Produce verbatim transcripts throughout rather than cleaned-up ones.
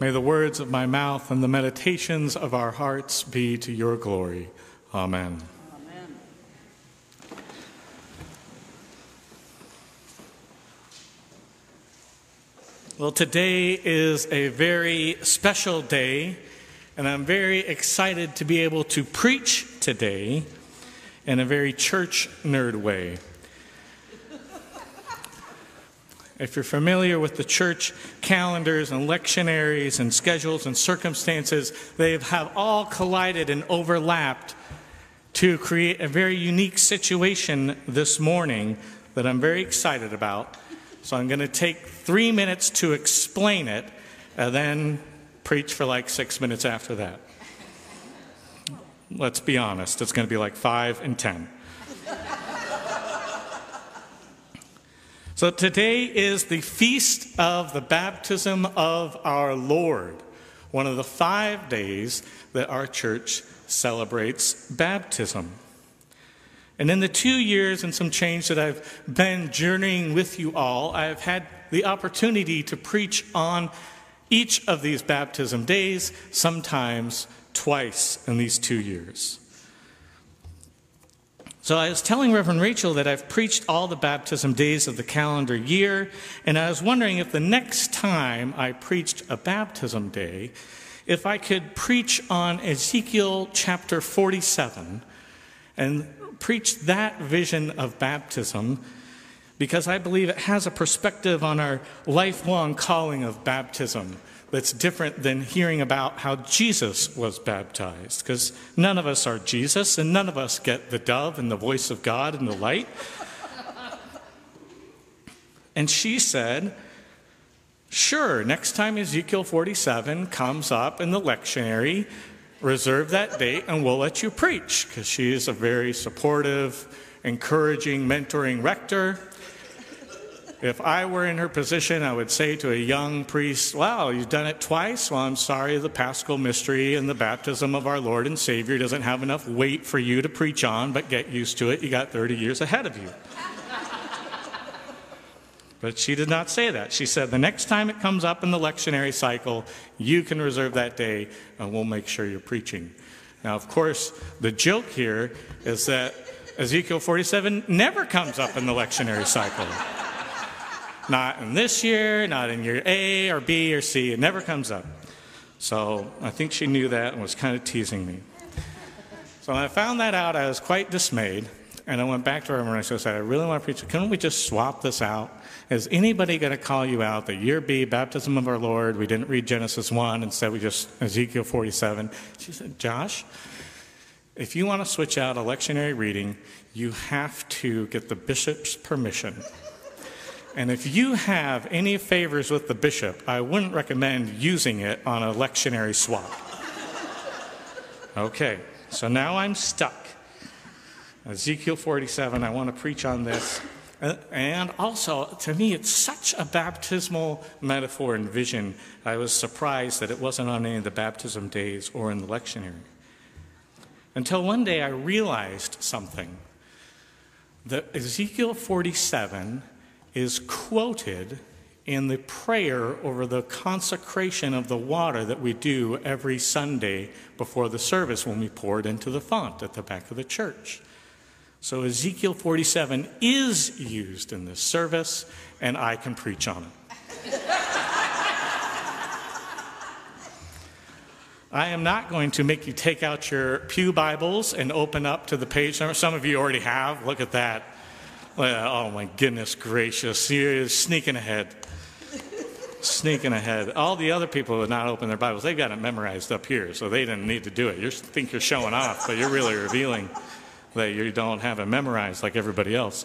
May the words of my mouth and the meditations of our hearts be to your glory. Amen. Amen. Well, today is a very special day, and I'm very excited to be able to preach today in a very church nerd way. If you're familiar with the church calendars and lectionaries and schedules and circumstances, they have all collided and overlapped to create a very unique situation this morning that I'm very excited about. So I'm going to take three minutes to explain it and then preach for like six minutes after that. Let's be honest, it's going to be like five and ten. So today is the feast of the baptism of our Lord, one of the five days that our church celebrates baptism. And in the two years and some change that I've been journeying with you all, I've had the opportunity to preach on each of these baptism days, sometimes twice in these two years. So I was telling Reverend Rachel that I've preached all the baptism days of the calendar year, and I was wondering if the next time I preached a baptism day, if I could preach on Ezekiel chapter forty-seven and preach that vision of baptism, because I believe it has a perspective on our lifelong calling of baptism that's different than hearing about how Jesus was baptized, because none of us are Jesus, and none of us get the dove and the voice of God and the light. And she said, sure, next time Ezekiel forty-seven comes up in the lectionary, reserve that date and we'll let you preach, because she is a very supportive, encouraging, mentoring rector. If I were in her position, I would say to a young priest, wow, you've done it twice? Well, I'm sorry, the Paschal mystery and the baptism of our Lord and Savior doesn't have enough weight for you to preach on, but get used to it. You got thirty years ahead of you. But she did not say that. She said, the next time it comes up in the lectionary cycle, you can reserve that day, and we'll make sure you're preaching. Now, of course, the joke here is that Ezekiel forty-seven never comes up in the lectionary cycle. Not in this year, not in year A or B or C. It never comes up. So I think she knew that and was kind of teasing me. So when I found that out, I was quite dismayed. And I went back to her and I said, I really want to preach. Couldn't we just swap this out? Is anybody going to call you out that year B, baptism of our Lord, we didn't read Genesis one, instead we just Ezekiel forty-seven? She said, Josh, if you want to switch out a lectionary reading, you have to get the bishop's permission. And if you have any favors with the bishop, I wouldn't recommend using it on a lectionary swap. Okay, so now I'm stuck. Ezekiel forty-seven, I want to preach on this. And also, to me, it's such a baptismal metaphor and vision. I was surprised that it wasn't on any of the baptism days or in the lectionary. Until one day I realized something. That Ezekiel forty-seven is quoted in the prayer over the consecration of the water that we do every Sunday before the service when we pour it into the font at the back of the church. So Ezekiel forty-seven is used in this service, and I can preach on it. I am not going to make you take out your pew Bibles and open up to the page number. Some of you already have. Look at that. Oh, my goodness gracious. You're sneaking ahead. Sneaking ahead. All the other people who have not opened their Bibles, they've got it memorized up here, so they didn't need to do it. You think you're showing off, but you're really revealing that you don't have it memorized like everybody else.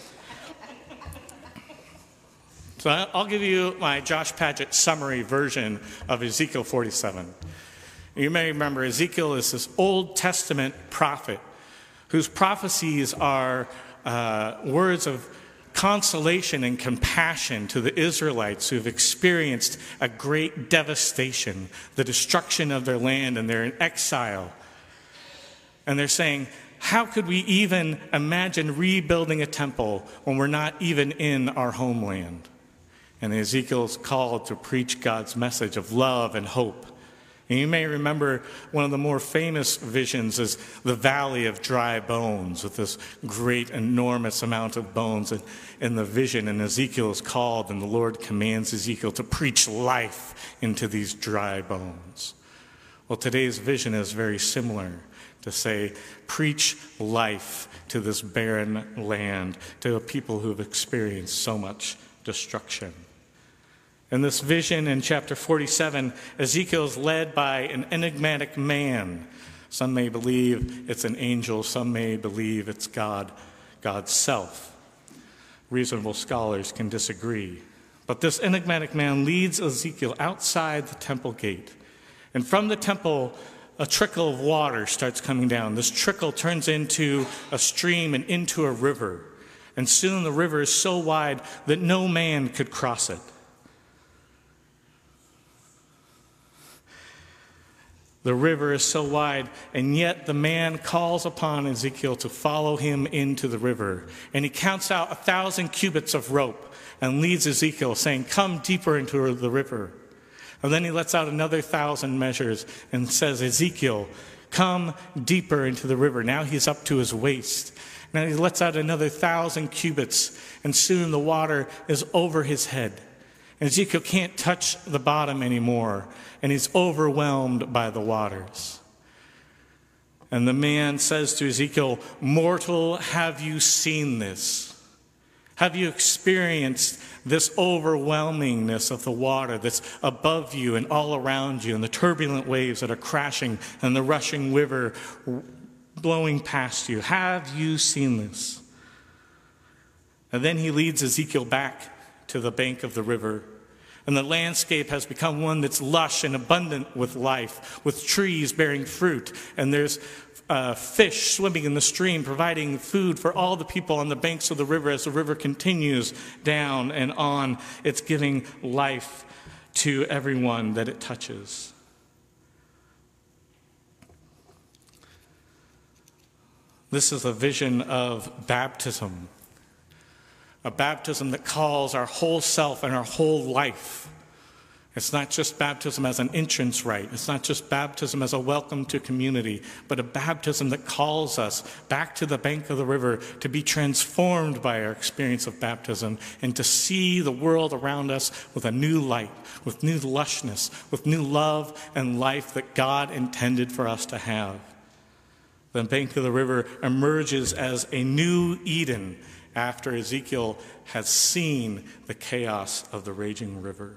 So I'll give you my Josh Padgett summary version of Ezekiel forty-seven. You may remember Ezekiel is this Old Testament prophet whose prophecies are uh, words of consolation and compassion to the Israelites who have experienced a great devastation, the destruction of their land, and they're in exile. And they're saying, how could we even imagine rebuilding a temple when we're not even in our homeland? And Ezekiel's called to preach God's message of love and hope. And you may remember one of the more famous visions is the Valley of Dry Bones, with this great, enormous amount of bones in, in the vision. And Ezekiel is called, and the Lord commands Ezekiel to preach life into these dry bones. Well, today's vision is very similar, to say, preach life to this barren land, to a people who have experienced so much destruction. In this vision in chapter forty-seven, Ezekiel is led by an enigmatic man. Some may believe it's an angel, some may believe it's God, God's self. Reasonable scholars can disagree. But this enigmatic man leads Ezekiel outside the temple gate. And from the temple, a trickle of water starts coming down. This trickle turns into a stream and into a river. And soon the river is so wide that no man could cross it. The river is so wide, and yet the man calls upon Ezekiel to follow him into the river. And he counts out a thousand cubits of rope and leads Ezekiel, saying, "Come deeper into the river." And then he lets out another thousand measures and says, "Ezekiel, come deeper into the river." Now he's up to his waist. Now he lets out another thousand cubits, and soon the water is over his head. And Ezekiel can't touch the bottom anymore, and he's overwhelmed by the waters. And the man says to Ezekiel, "Mortal, have you seen this? Have you experienced this overwhelmingness of the water that's above you and all around you, and the turbulent waves that are crashing and the rushing river blowing past you? Have you seen this?" And then he leads Ezekiel back to the bank of the river. And the landscape has become one that's lush and abundant with life, with trees bearing fruit. And there's uh, fish swimming in the stream, providing food for all the people on the banks of the river as the river continues down and on. It's giving life to everyone that it touches. This is a vision of baptism. A baptism that calls our whole self and our whole life. It's not just baptism as an entrance rite. It's not just baptism as a welcome to community, but a baptism that calls us back to the bank of the river to be transformed by our experience of baptism and to see the world around us with a new light, with new lushness, with new love and life that God intended for us to have. The bank of the river emerges as a new Eden after Ezekiel has seen the chaos of the raging river.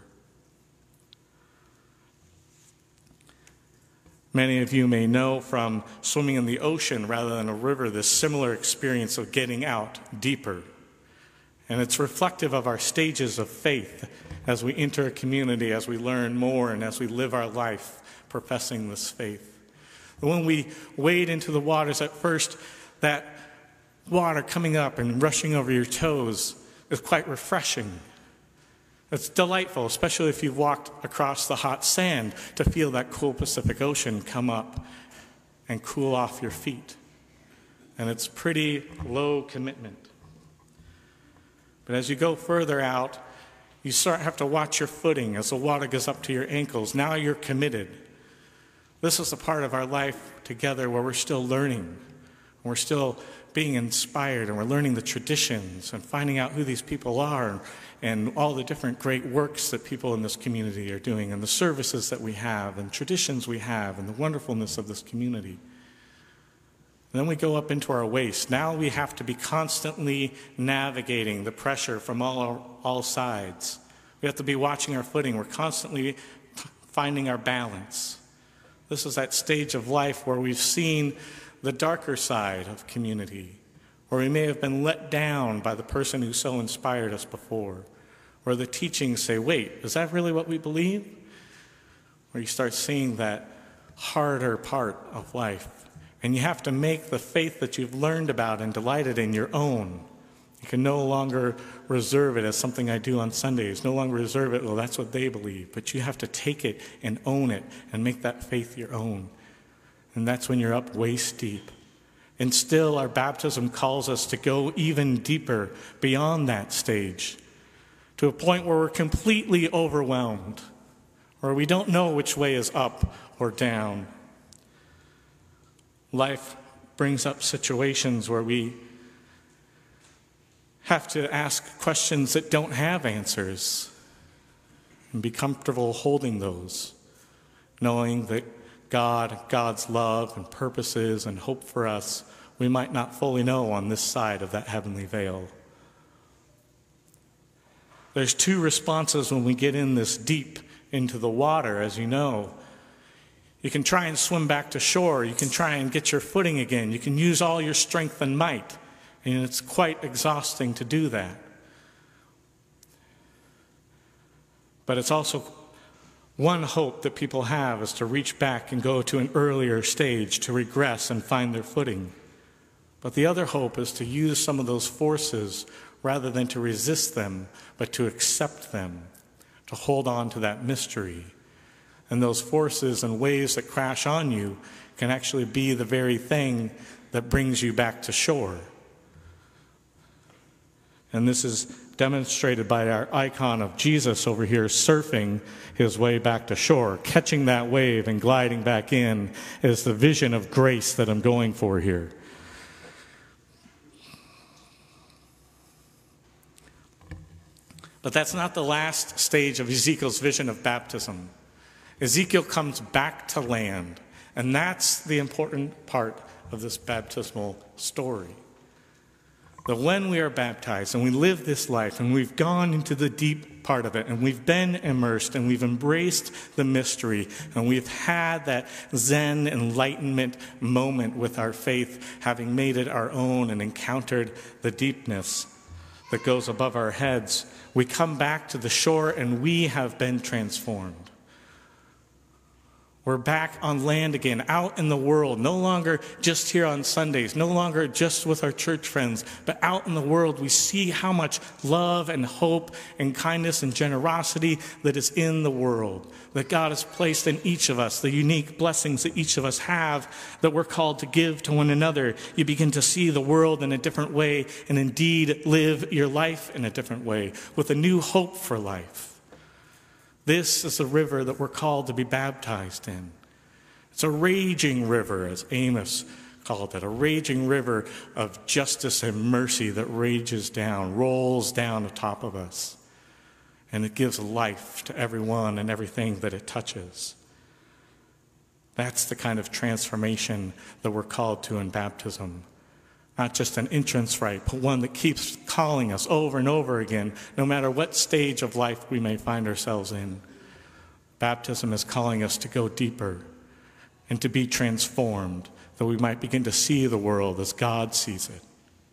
Many of you may know from swimming in the ocean rather than a river this similar experience of getting out deeper. And it's reflective of our stages of faith as we enter a community, as we learn more, and as we live our life professing this faith. When we wade into the waters at first, that water coming up and rushing over your toes is quite refreshing. It's delightful, especially if you've walked across the hot sand, to feel that cool Pacific Ocean come up and cool off your feet. And it's pretty low commitment. But as you go further out, you start have to watch your footing as the water goes up to your ankles. Now you're committed. This is a part of our life together where we're still learning. We're still being inspired, and we're learning the traditions and finding out who these people are and all the different great works that people in this community are doing and the services that we have and traditions we have and the wonderfulness of this community. And then we go up into our waist. Now we have to be constantly navigating the pressure from all, all sides. We have to be watching our footing. We're constantly finding our balance. This is that stage of life where we've seen the darker side of community, where we may have been let down by the person who so inspired us before, where the teachings say, wait, is that really what we believe? Where you start seeing that harder part of life, and you have to make the faith that you've learned about and delighted in your own. You can no longer reserve it as something I do on Sundays, no longer reserve it, well, that's what they believe, but you have to take it and own it and make that faith your own. And that's when you're up waist deep. And still, our baptism calls us to go even deeper beyond that stage, to a point where we're completely overwhelmed, where we don't know which way is up or down. Life brings up situations where we have to ask questions that don't have answers and be comfortable holding those, knowing that God, God's love and purposes and hope for us, we might not fully know on this side of that heavenly veil. There's two responses when we get in this deep into the water, as you know. You can try and swim back to shore. You can try and get your footing again. You can use all your strength and might. And it's quite exhausting to do that. But it's also one hope that people have is to reach back and go to an earlier stage, to regress and find their footing. But the other hope is to use some of those forces rather than to resist them, but to accept them, to hold on to that mystery. And those forces and waves that crash on you can actually be the very thing that brings you back to shore. And this is demonstrated by our icon of Jesus over here surfing his way back to shore. Catching that wave and gliding back in is the vision of grace that I'm going for here. But that's not the last stage of Ezekiel's vision of baptism. Ezekiel comes back to land, and that's the important part of this baptismal story. That when we are baptized and we live this life and we've gone into the deep part of it and we've been immersed and we've embraced the mystery and we've had that Zen enlightenment moment with our faith, having made it our own and encountered the deepness that goes above our heads, we come back to the shore and we have been transformed. We're back on land again, out in the world, no longer just here on Sundays, no longer just with our church friends, but out in the world we see how much love and hope and kindness and generosity that is in the world, that God has placed in each of us, the unique blessings that each of us have that we're called to give to one another. You begin to see the world in a different way and indeed live your life in a different way with a new hope for life. This is the river that we're called to be baptized in. It's a raging river, as Amos called it, a raging river of justice and mercy that rages down, rolls down atop of us. And it gives life to everyone and everything that it touches. That's the kind of transformation that we're called to in baptism. Not just an entrance rite, but one that keeps calling us over and over again, no matter what stage of life we may find ourselves in. Baptism is calling us to go deeper and to be transformed, that we might begin to see the world as God sees it.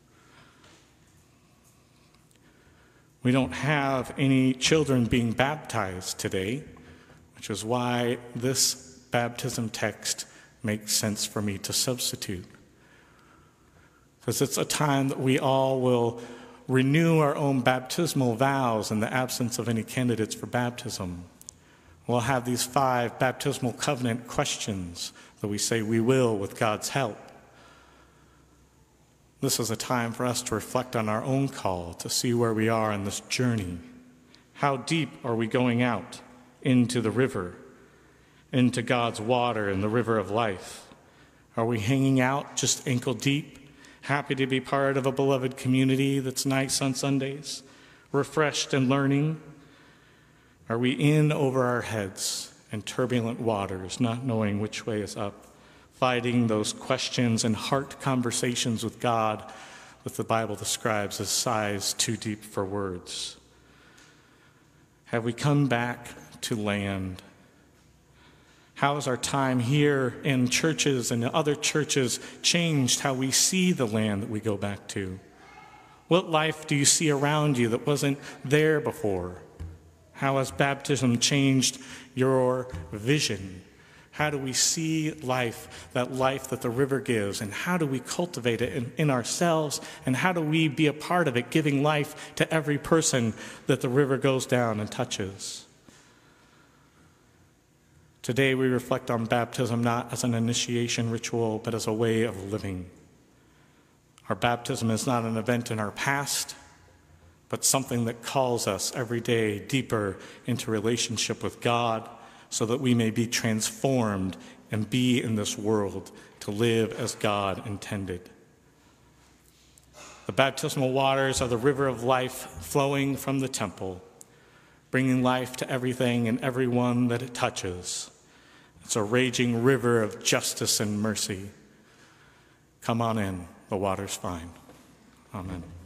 We don't have any children being baptized today, which is why this baptism text makes sense for me to substitute. Because it's a time that we all will renew our own baptismal vows in the absence of any candidates for baptism. We'll have these five baptismal covenant questions that we say we will with God's help. This is a time for us to reflect on our own call, to see where we are in this journey. How deep are we going out into the river, into God's water in the river of life? Are we hanging out just ankle deep? Happy to be part of a beloved community that's nice on Sundays, refreshed and learning? Are we in over our heads in turbulent waters, not knowing which way is up, fighting those questions and heart conversations with God that the Bible describes as sighs too deep for words? Have we come back to land? How has our time here in churches and other churches changed how we see the land that we go back to? What life do you see around you that wasn't there before? How has baptism changed your vision? How do we see life, that life that the river gives, and how do we cultivate it in, in ourselves, and how do we be a part of it, giving life to every person that the river goes down and touches? Today we reflect on baptism not as an initiation ritual, but as a way of living. Our baptism is not an event in our past, but something that calls us every day deeper into relationship with God so that we may be transformed and be in this world to live as God intended. The baptismal waters are the river of life flowing from the temple, bringing life to everything and everyone that it touches. It's a raging river of justice and mercy. Come on in, the water's fine. Amen.